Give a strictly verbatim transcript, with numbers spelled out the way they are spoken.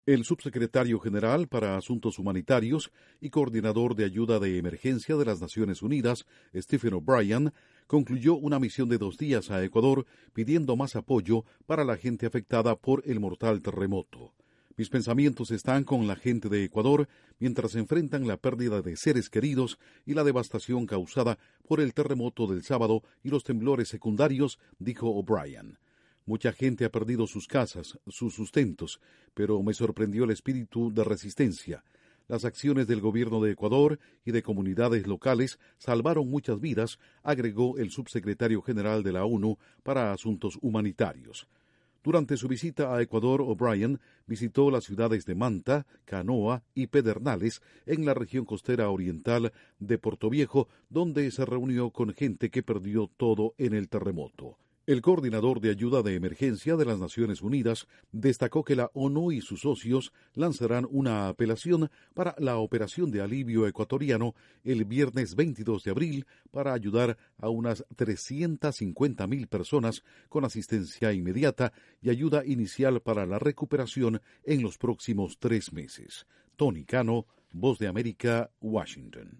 El subsecretario general para Asuntos Humanitarios y coordinador de ayuda de emergencia de las Naciones Unidas, Stephen O'Brien, concluyó una misión de dos días a Ecuador pidiendo más apoyo para la gente afectada por el mortal terremoto. Mis pensamientos están con la gente de Ecuador mientras enfrentan la pérdida de seres queridos y la devastación causada por el terremoto del sábado y los temblores secundarios, dijo O'Brien. Mucha gente ha perdido sus casas, sus sustentos, pero me sorprendió el espíritu de resistencia. Las acciones del gobierno de Ecuador y de comunidades locales salvaron muchas vidas, agregó el subsecretario general de la ONU para Asuntos Humanitarios. Durante su visita a Ecuador, O'Brien visitó las ciudades de Manta, Canoa y Pedernales en la región costera oriental de Portoviejo, donde se reunió con gente que perdió todo en el terremoto. El coordinador de ayuda de emergencia de las Naciones Unidas destacó que la ONU y sus socios lanzarán una apelación para la operación de alivio ecuatoriano el viernes veintidós de abril para ayudar a unas trescientas cincuenta mil personas con asistencia inmediata y ayuda inicial para la recuperación en los próximos tres meses. Tony Cano, Voz de América, Washington.